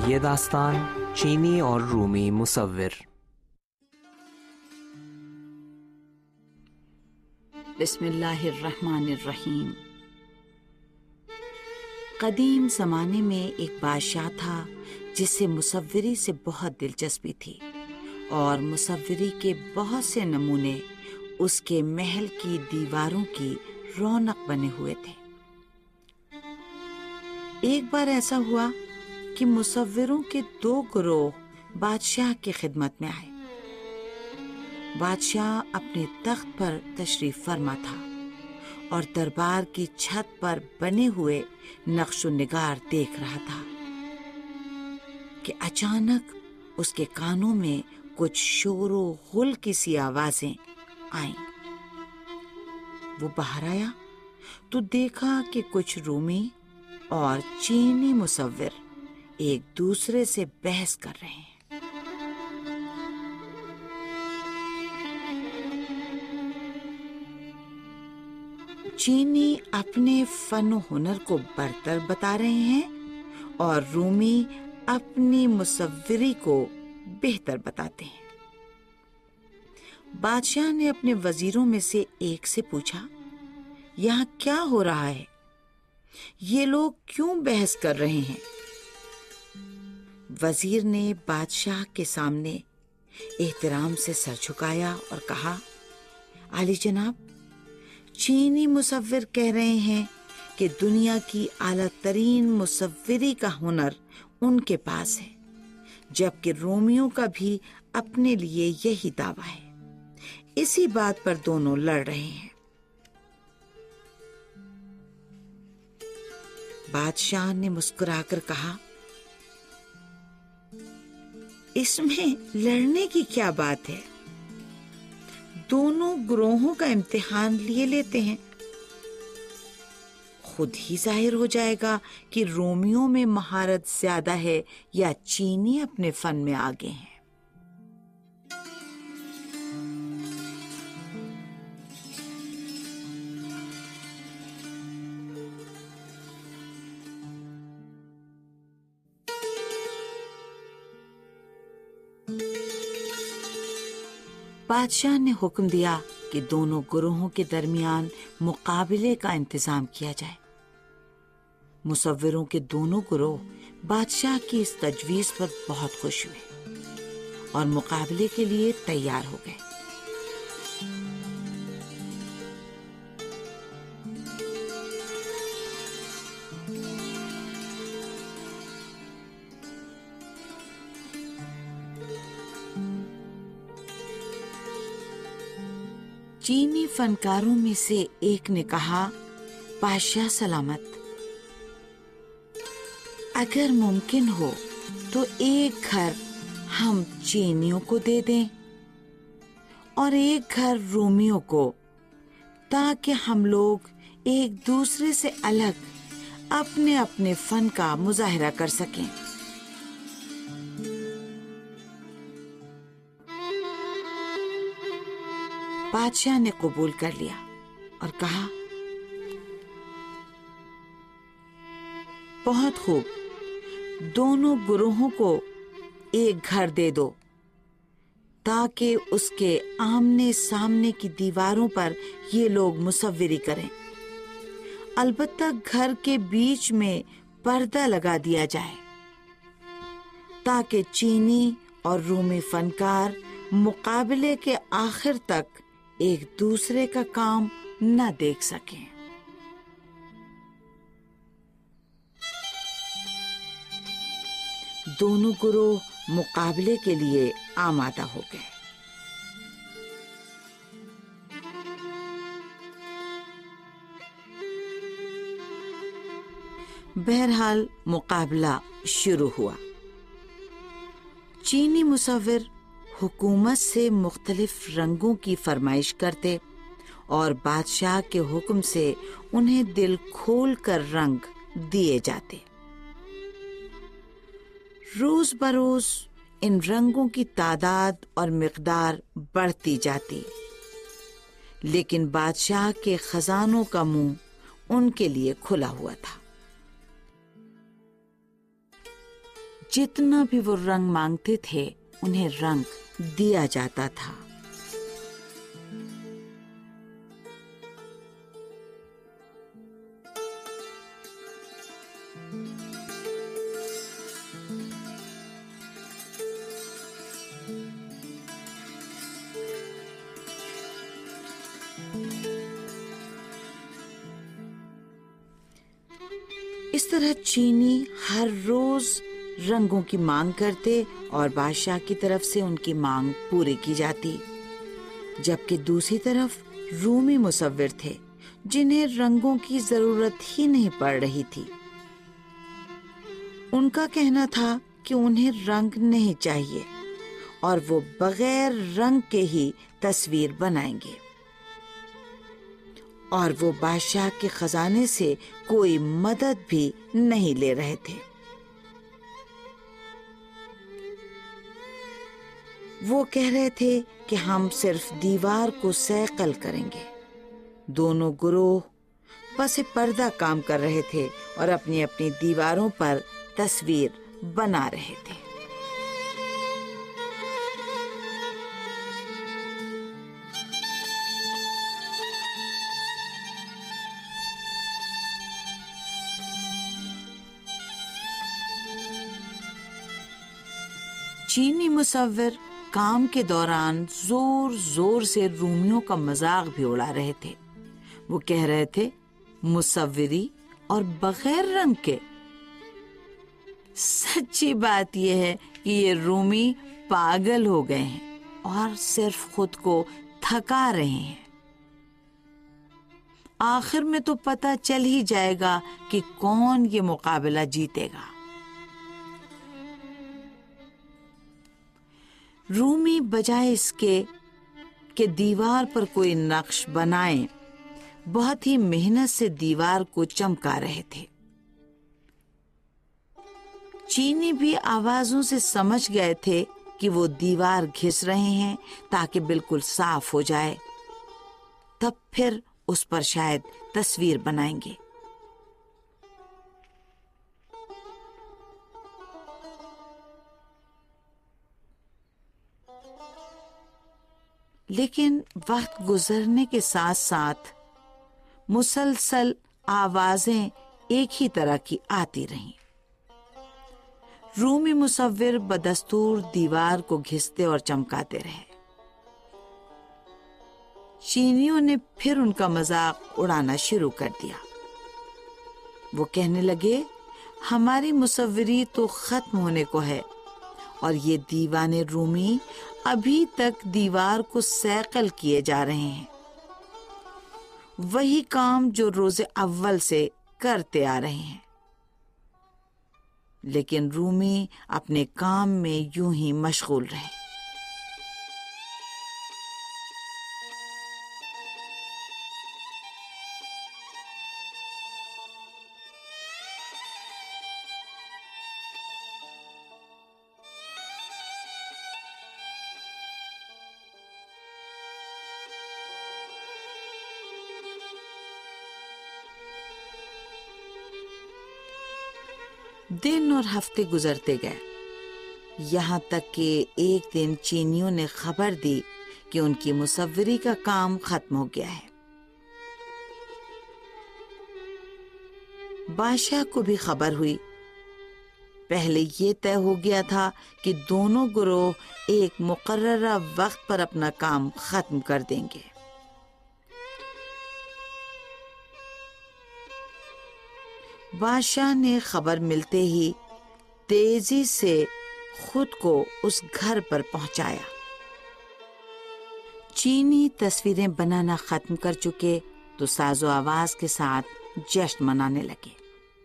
یہ داستان چینی اور رومی مصور۔ بسم اللہ الرحمن الرحیم۔ قدیم زمانے میں ایک بادشاہ تھا جسے مصوری سے بہت دلچسپی تھی اور مصوری کے بہت سے نمونے اس کے محل کی دیواروں کی رونق بنے ہوئے تھے۔ ایک بار ایسا ہوا کہ مصوروں کے 2 گروہ بادشاہ کی خدمت میں آئے۔ بادشاہ اپنے تخت پر تشریف فرما تھا اور دربار کی چھت پر بنے ہوئے نقش و نگار دیکھ رہا تھا کہ اچانک اس کے کانوں میں کچھ شور و غل کی سی آوازیں آئیں۔ وہ باہر آیا تو دیکھا کہ کچھ رومی اور چینی مصور ایک دوسرے سے بحث کر رہے ہیں۔ چینی اپنے فن و ہنر کو برتر بتا رہے ہیں اور رومی اپنی مصوری کو بہتر بتاتے ہیں۔ بادشاہ نے اپنے وزیروں میں سے ایک سے پوچھا، یہاں کیا ہو رہا ہے؟ یہ لوگ کیوں بحث کر رہے ہیں؟ وزیر نے بادشاہ کے سامنے احترام سے سر جھکایا اور کہا، عالی جناب، چینی مصور کہہ رہے ہیں کہ دنیا کی اعلیٰ ترین مصوری کا ہنر ان کے پاس ہے، جبکہ رومیوں کا بھی اپنے لیے یہی دعویٰ ہے۔ اسی بات پر دونوں لڑ رہے ہیں۔ بادشاہ نے مسکرا کر کہا، اس میں لڑنے کی کیا بات ہے؟ دونوں گروہوں کا امتحان لیے لیتے ہیں، خود ہی ظاہر ہو جائے گا کہ رومیوں میں مہارت زیادہ ہے یا چینی اپنے فن میں آگے ہیں۔ بادشاہ نے حکم دیا کہ دونوں گروہوں کے درمیان مقابلے کا انتظام کیا جائے۔ مصوروں کے دونوں گروہ بادشاہ کی اس تجویز پر بہت خوش ہوئے اور مقابلے کے لیے تیار ہو گئے۔ چینی فنکاروں میں سے ایک نے کہا، بادشاہ سلامت، اگر ممکن ہو تو ایک گھر ہم چینیوں کو دے دیں اور ایک گھر رومیوں کو، تاکہ ہم لوگ ایک دوسرے سے الگ اپنے اپنے فن کا مظاہرہ کر سکیں۔ بادشاہ نے قبول کر لیا اور کہا، بہت خوب، دونوں گروہوں کو ایک گھر دے دو تاکہ اس کے آمنے سامنے کی دیواروں پر یہ لوگ مصوری کریں۔ البتہ گھر کے بیچ میں پردہ لگا دیا جائے تاکہ چینی اور رومی فنکار مقابلے کے آخر تک ایک دوسرے کا کام نہ دیکھ سکیں۔ دونوں گروہ مقابلے کے لیے آمادہ ہو گئے۔ بہرحال مقابلہ شروع ہوا۔ چینی مصور حکومت سے مختلف رنگوں کی فرمائش کرتے اور بادشاہ کے حکم سے انہیں دل کھول کر رنگ دیے جاتے۔ روز بروز ان رنگوں کی تعداد اور مقدار بڑھتی جاتی، لیکن بادشاہ کے خزانوں کا منہ ان کے لیے کھلا ہوا تھا۔ जितना भी वो रंग मांगते थे उन्हें रंग दिया जाता था। इस तरह चीनी हर रोज रंगों की मांग करते और बादशाह की तरफ से उनकी मांग पूरी की जाती, जबकि दूसरी तरफ रूमी मुसव्विर थे जिन्हें रंगों की जरूरत ही नहीं पड़ रही थी। उनका कहना था कि उन्हें रंग नहीं चाहिए और वो बगैर रंग के ही तस्वीर बनाएंगे, और वो बादशाह के खजाने से कोई मदद भी नहीं ले रहे थे। वो कह रहे थे कि हम सिर्फ दीवार को सैकल करेंगे। दोनों गिरोह पसे पर्दा काम कर रहे थे और अपनी अपनी दीवारों पर तस्वीर बना रहे थे। चीनी मुसव्विर काम के दौरान जोर जोर से रूमियों का मजाक भी उड़ा रहे थे। वो कह रहे थे, मुसव्विरी और बगैर रंग के। सच्ची बात यह है कि ये रूमी पागल हो गए हैं और सिर्फ खुद को थका रहे हैं। आखिर में तो पता चल ही जाएगा कि कौन ये मुकाबला जीतेगा। रूमी बजाय इसके कि दीवार पर कोई नक्श बनाए, बहुत ही मेहनत से दीवार को चमका रहे थे। चीनी भी आवाजों से समझ गए थे कि वो दीवार घिस रहे हैं ताकि बिल्कुल साफ हो जाए, तब फिर उस पर शायद तस्वीर बनाएंगे। लेकिन वक्त गुजरने के साथ साथ मुसलसल आवाजें एक ही तरह की आती रहीं। रूमी मुसव्विर बदस्तूर दीवार को घिसते और चमकाते रहे। चीनियों ने फिर उनका मजाक उड़ाना शुरू कर दिया। वो कहने लगे, हमारी मुसव्विरी तो खत्म होने को है और ये दीवाने रूमी अभी तक दीवार को सैकल किए जा रहे हैं, वही काम जो रोजे अव्वल से करते आ रहे हैं। लेकिन रूमी अपने काम में यूं ही मशगूल रहे। दिन और हफ्ते गुजरते गए, यहाँ तक कि एक दिन चीनियों ने खबर दी कि उनकी मुसव्विरी का काम खत्म हो गया है। बादशाह को भी खबर हुई। पहले ये तय हो गया था कि दोनों गिरोह एक मुकर्ररा वक्त पर अपना काम खत्म कर देंगे। बादशाह ने खबर मिलते ही तेजी से खुद को उस घर पर पहुंचाया। चीनी तस्वीरें बनाना खत्म कर चुके तो साजो आवाज के साथ जश्न मनाने लगे।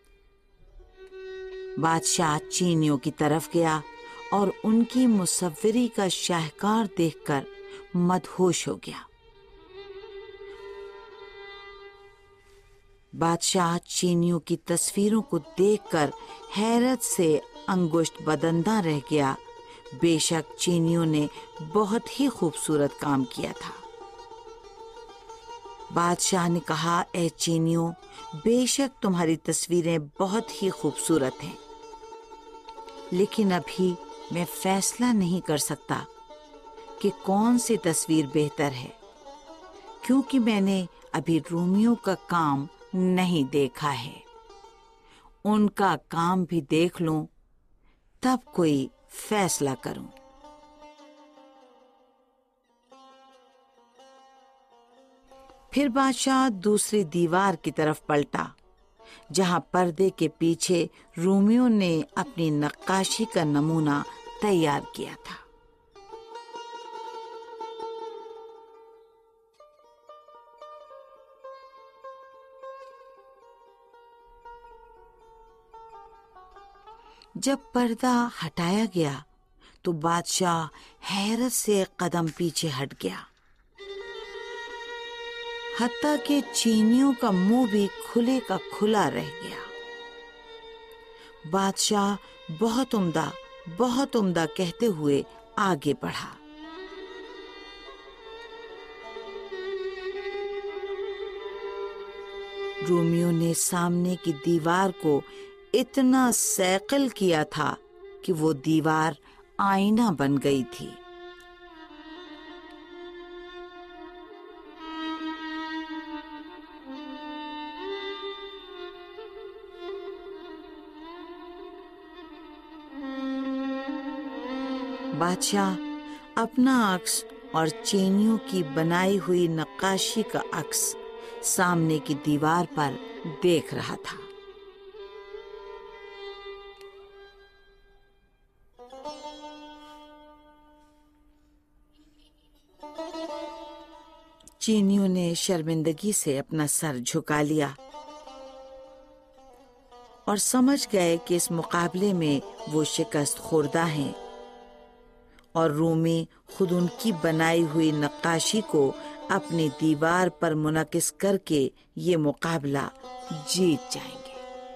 बादशाह चीनियों की तरफ गया और उनकी मुसव्विरी का शाहकार देखकर मदहोश हो गया। बादशाह चीनियों की तस्वीरों को देखकर हैरत से अंगुष्ठ बदंदा रह गया। बेशक चीनियों ने बहुत ही खूबसूरत काम किया था। बादशाह ने कहा, ए चीनियों, बेशक तुम्हारी तस्वीरें बहुत ही खूबसूरत हैं, لیکن ابھی میں فیصلہ نہیں کر سکتا کہ کون سی تصویر بہتر ہے، کیونکہ میں نے ابھی رومیوں کا کام نہیں دیکھا ہے۔ ان کا کام بھی دیکھ لوں تب کوئی فیصلہ کروں۔ پھر بادشاہ دوسری دیوار کی طرف پلٹا جہاں پردے کے پیچھے رومیوں نے اپنی نقاشی کا نمونہ تیار کیا تھا۔ جب پردہ ہٹایا گیا تو بادشاہ حیرت سے قدم پیچھے ہٹ گیا، حتیٰ کہ چینیوں کا منہ بھی کھلے کا کھلا رہ گیا۔ بادشاہ بہت عمدہ کہتے ہوئے آگے بڑھا۔ رومیوں نے سامنے کی دیوار کو اتنا صیقل کیا تھا کہ وہ دیوار آئینہ بن گئی تھی۔ بادشاہ اپنا عکس اور چینیوں کی بنائی ہوئی نقاشی کا عکس سامنے کی دیوار پر دیکھ رہا تھا۔ چینیوں نے شرمندگی سے اپنا سر جھکا لیا اور سمجھ گئے کہ اس مقابلے میں وہ شکست خوردہ ہیں، اور رومی خود ان کی بنائی ہوئی نقاشی کو اپنی دیوار پر منعکس کر کے یہ مقابلہ جیت جائیں گے۔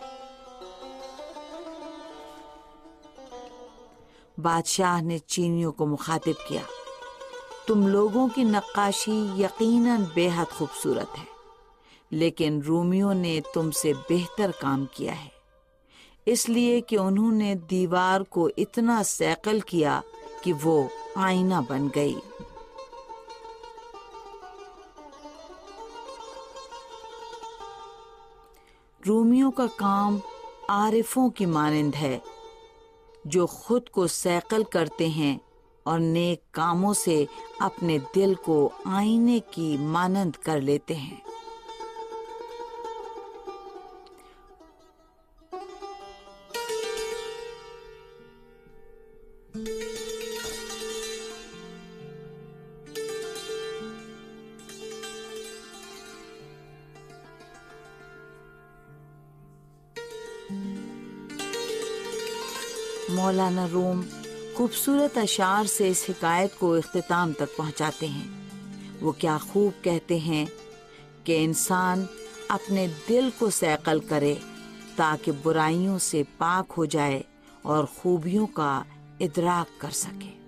بادشاہ نے چینیوں کو مخاطب کیا، تم لوگوں کی نقاشی یقیناً بے حد خوبصورت ہے، لیکن رومیوں نے تم سے بہتر کام کیا ہے، اس لیے کہ انہوں نے دیوار کو اتنا صیقل کیا کہ وہ آئینہ بن گئی۔ رومیوں کا کام عارفوں کی مانند ہے جو خود کو صیقل کرتے ہیں اور نیک کاموں سے اپنے دل کو آئینے کی مانند کر لیتے ہیں۔ مولانا روم خوبصورت اشعار سے اس حکایت کو اختتام تک پہنچاتے ہیں۔ وہ کیا خوب کہتے ہیں کہ انسان اپنے دل کو صیقل کرے تاکہ برائیوں سے پاک ہو جائے اور خوبیوں کا ادراک کر سکے۔